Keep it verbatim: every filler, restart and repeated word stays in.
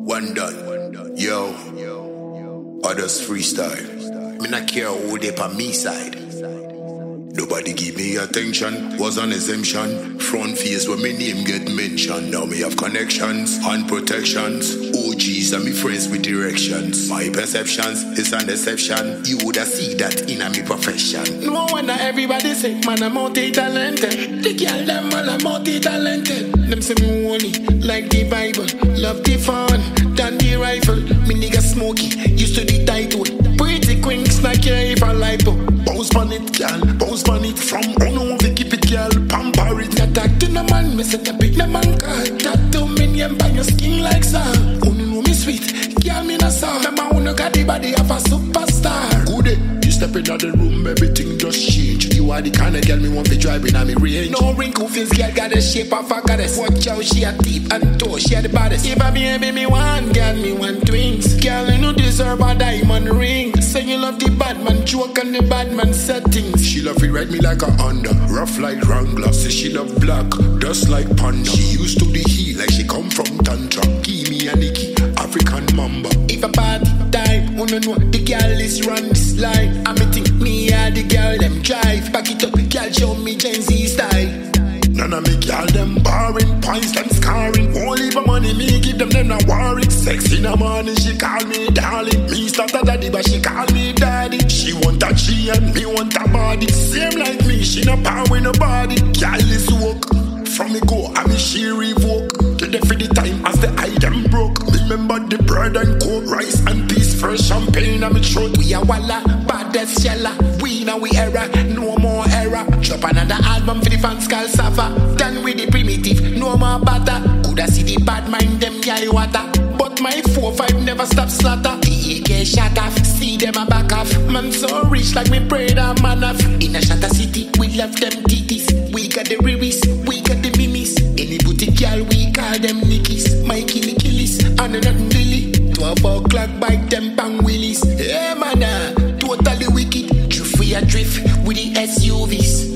One done. Yo, others freestyle. Me not care who they on me side. Nobody give me attention, was an exemption. Front face when my name get mentioned. Now me have connections and protections. O Gs and me friends with directions. My perceptions is an deception. You woulda see that in a me profession. No wonder everybody say, man, I'm multi-talented. The girl them all are multi-talented. Them say me holy, like the Bible. Love the fun, than the rifle. Me nigga smoky, used to the title. Pretty queens like you if I lipo. Bounce on it, girl, bounce on it. From uno we keep it, girl, pamper it. Attack to no man, me set a big no man call. Tattoo me and by your skin like sand. Uno know me sweet, girl me no sound. Remember uno got the body of a superstar. Good day, you step in the room, everything just change. You are the kind of girl me want to drive in on me range. No wrinkle face, girl got the shape of a goddess. Watch out, she a deep and toe, she a the baddest. If I be a baby one, girl me want twins. Girl you know deserve a diamond ring. Say you love the bad man, joke on the bad man settings. She love it ride me like a Honda, rough like Wrangler. Say she love black, dust like panda. She used to the heel like she come from Tantra. Give me a Nicky, African mamba. If a party time, uno know the girl is run this line. I me think me and the girl them drive. Back it up, girl show me Gen Z style. None of me girl them barring, points them scarring. Won't leave her money, me give them them a worry. Sex in the morning, she call me darling. Me start a daddy, but she call me daddy. She want a G and me want a body. Same like me, she no power with nobody. Girl is woke, from me go, I me she revoke. Get there for the time as the item broke. Remember the bread and coke, rice and peas, fresh champagne on me throat. We a walla, baddest shella. We now we era, no more era. Drop another album for the fans called Safa. Done with the primitive, no more butter. Coulda see the bad mind, them yai water. But my four five never stop slaughter. The A K shut off, see them a back off. Man so rich like me bread and man off. In a shatter city, we left them titties. We got the riris, we got the mimis. Any boutique girl, we call them nickies. My killy killies, and nothing lily. Twelve o'clock bike them bang willies. Yeah man, uh, totally wicked. Drift we a drift with the S U Vs.